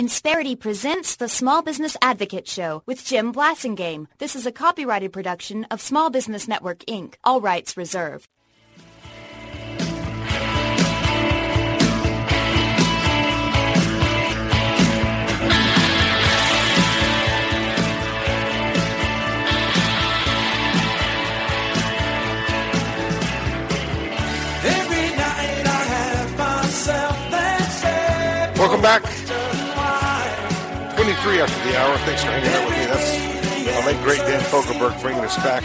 Insperity presents the Small Business Advocate Show with Jim Blasingame. This is a copyrighted production of Small Business Network, Inc., all rights reserved. Welcome back. 23 after the hour. Thanks for hanging out with me. That's the late, great Dan Fogelberg bringing us back.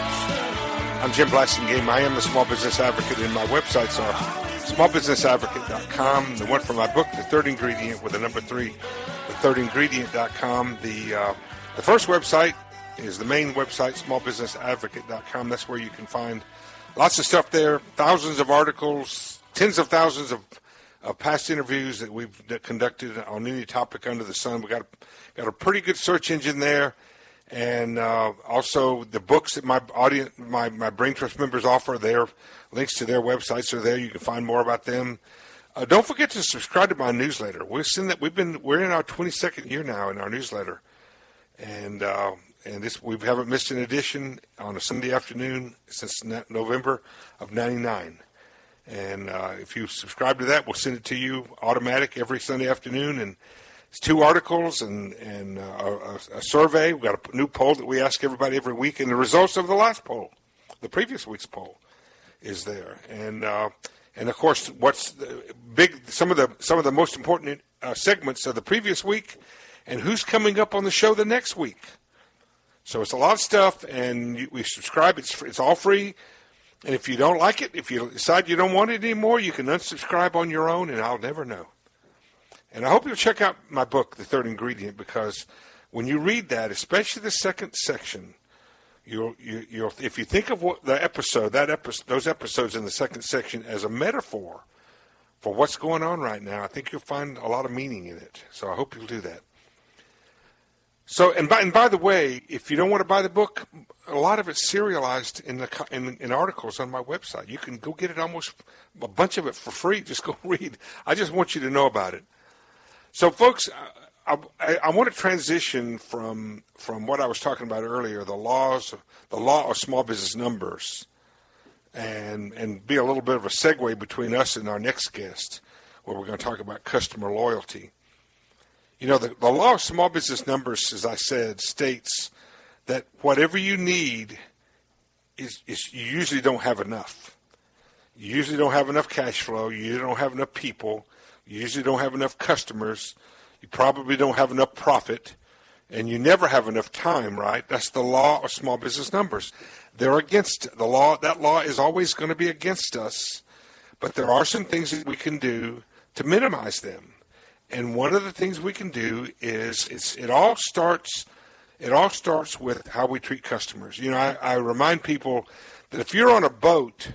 I'm Jim Blasingame. I am the Small Business Advocate, and my websites are smallbusinessadvocate.com. The one for my book, The Third Ingredient, with the number 3, thethirdingredient.com. The first website is the main website, smallbusinessadvocate.com. That's where you can find lots of stuff there, thousands of articles, tens of thousands of past interviews that we've conducted on any topic under the sun. We got a pretty good search engine there, and also the books that my Brain Trust members offer. Their links to their websites are there. You can find more about them. Don't forget to subscribe to my newsletter. We're in our 22nd year now in our newsletter, and we haven't missed an edition on a Sunday afternoon since November of '99. And if you subscribe to that, we'll send it to you automatic every Sunday afternoon. And it's 2 articles and a survey. We've got a new poll that we ask everybody every week. And the results of the last poll, the previous week's poll, is there. And of course, what's big? Some of the most important segments of the previous week, and who's coming up on the show the next week. So it's a lot of stuff, and we subscribe. It's all free. And if you don't like it, if you decide you don't want it anymore, you can unsubscribe on your own, and I'll never know. And I hope you'll check out my book, The Third Ingredient, because when you read that, especially the second section, you'll if you think of what those episodes in the second section as a metaphor for what's going on right now, I think you'll find a lot of meaning in it. So I hope you'll do that. So, and by the way, if you don't want to buy the book, a lot of it's serialized in articles on my website. You can go get it, almost a bunch of it for free. Just go read. I just want you to know about it. So, folks, I want to transition from what I was talking about earlier, the law of small business numbers, and be a little bit of a segue between us and our next guest, where we're going to talk about customer loyalty. You know, the law of small business numbers, as I said, states that whatever you need is you usually don't have enough. You usually don't have enough cash flow. You usually don't have enough people. You usually don't have enough customers. You probably don't have enough profit. And you never have enough time, right? That's the law of small business numbers. They're against the law. That law is always going to be against us. But there are some things that we can do to minimize them. And one of the things we can do is it all starts with how we treat customers. You know, I remind people that if you're on a boat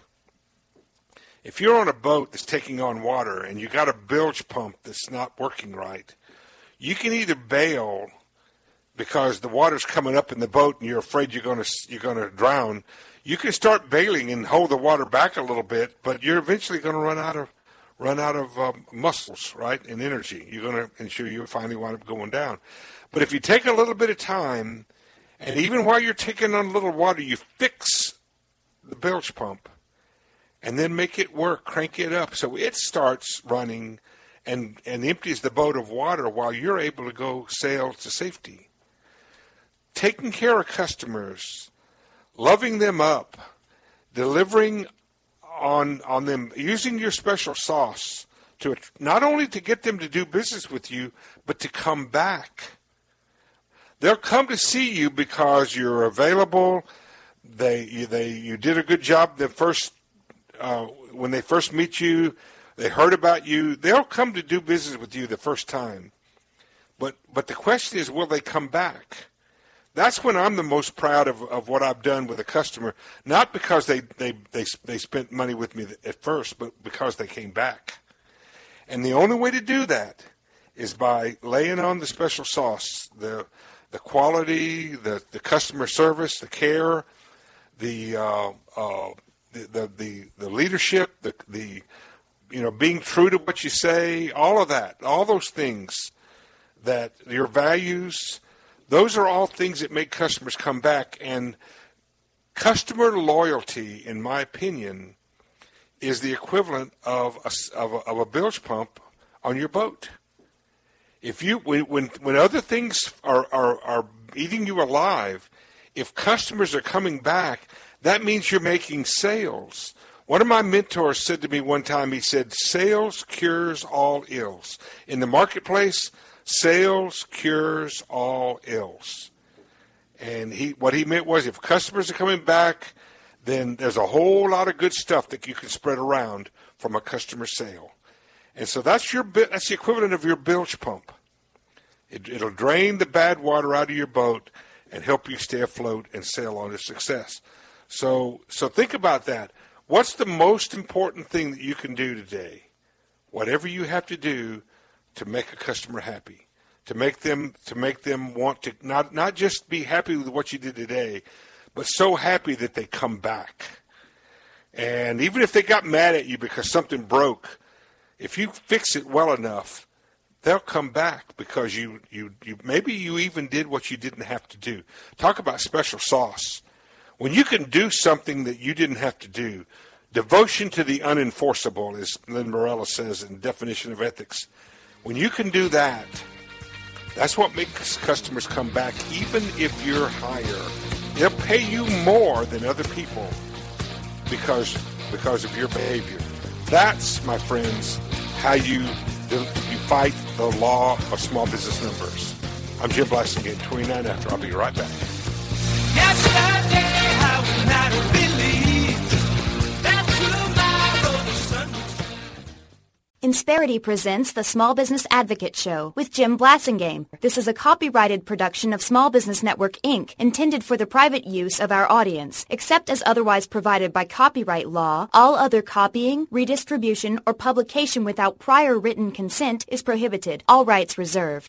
that's taking on water and you got a bilge pump that's not working right, you can either bail because the water's coming up in the boat and you're afraid you're going to drown. You can start bailing and hold the water back a little bit, but you're eventually going to run out of muscles, right, and energy. You're going to ensure you finally wind up going down. But if you take a little bit of time, and even while you're taking on a little water, you fix the bilge pump, and then make it work, crank it up so it starts running and empties the boat of water while you're able to go sail to safety. Taking care of customers, loving them up, delivering on them, using your special sauce to not only to get them to do business with you, but to come back. They'll come to see you because you're available. You did a good job when they first meet you. They heard about you. They'll come to do business with you the first time. But the question is, will they come back? That's when I'm the most proud of what I've done with a customer, not because they spent money with me at first, but because they came back. And the only way to do that is by laying on the special sauce, the quality, the customer service, the care, the leadership, the being true to what you say, all of that, all those things that your values, those are all things that make customers come back. And customer loyalty, in my opinion, is the equivalent of a bilge pump on your boat. If you when other things are eating you alive, if customers are coming back, that means you're making sales. One of my mentors said to me one time, he said, sales cures all ills. In the marketplace, sales cures all ills. And what he meant was, if customers are coming back, then there's a whole lot of good stuff that you can spread around from a customer sale. And so that's the equivalent of your bilge pump. It'll drain the bad water out of your boat and help you stay afloat and sail on to success. So think about that. What's the most important thing that you can do today? Whatever you have to do to make a customer happy, to make them want to not just be happy with what you did today, but so happy that they come back. And even if they got mad at you because something broke, if you fix it well enough, they'll come back because you maybe you even did what you didn't have to do. Talk about special sauce. When you can do something that you didn't have to do, devotion to the unenforceable, as Lynn Morella says in Definition of Ethics. When you can do that, that's what makes customers come back, even if you're higher. They'll pay you more than other people because of your behavior. That's, my friends, how you fight the law of small business numbers. I'm Jim Blasingame, 29 after. I'll be right back. Yesterday I would not have believed that tomorrow the sun would... Insperity presents the Small Business Advocate Show with Jim Blasingame. This is a copyrighted production of Small Business Network, Inc., intended for the private use of our audience. Except as otherwise provided by copyright law, all other copying, redistribution, or publication without prior written consent is prohibited. All rights reserved.